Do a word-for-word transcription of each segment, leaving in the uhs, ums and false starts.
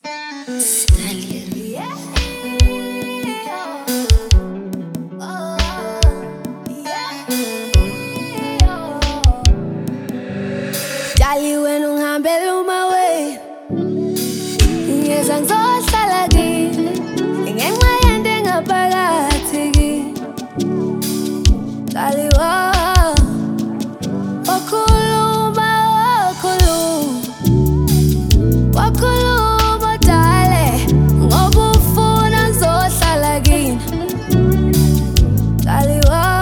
Dali when ungihambela my way, ngiyeza ngizohlala kini ngenxa yento engaphakathi kimi. Dali wakhuluma wakhuluma wakhuluma dale ngoba ufuna ngizohlala kini. Dali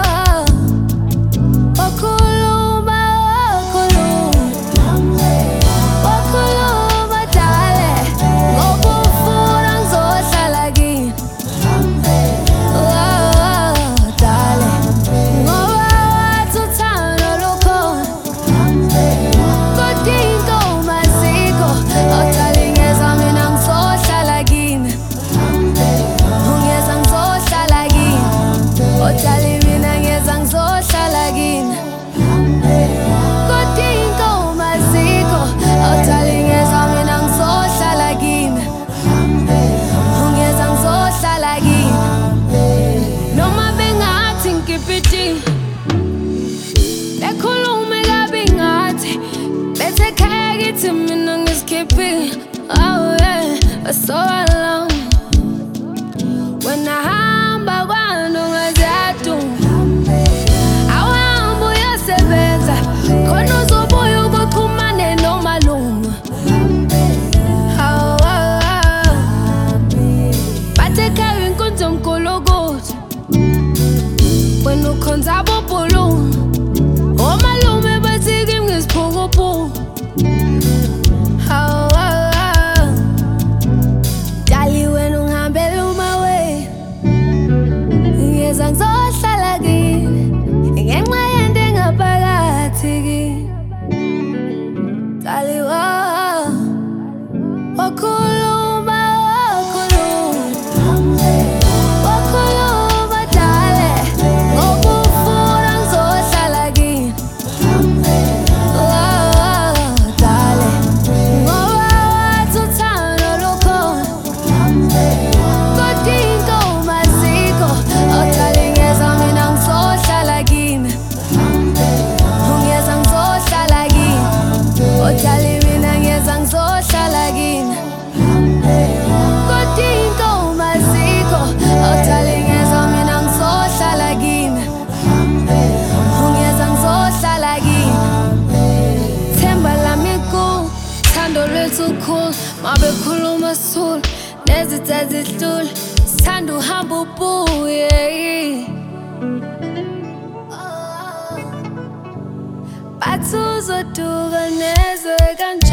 to me, no escaping. Oh yeah, for so long. When I hamba kwando ngazatu, awambu yasebenza, khona uzobuya ubuxhumane nomalume. Oh, bathe ekhaya inkunzi yomgulukudu, wena ukhonza abobhulumu, omalume bathi kimi ngisiphukuphungu. Ngizohlala kini ngenxa yento engaphakathi kimi. Dali wakhuluma wakhuluma wakhuluma dale ngoba ufuna ngizohlala kini. Dale ngoba wathi uthando lukhona kodwa inkomo azikho. Dali mina ngiyeza ngizohlala kini, kodwa inkomo azikho. Dali ngiyeza mina ngizohlala kini, ungiyeza ngizohlala kini. Themba lami kuwe, thando lwethu khulu, mabekhuluma sithule nezitha zihlule, sithanda uhamba ubuye. Bathi uzoduka nezwe kanje.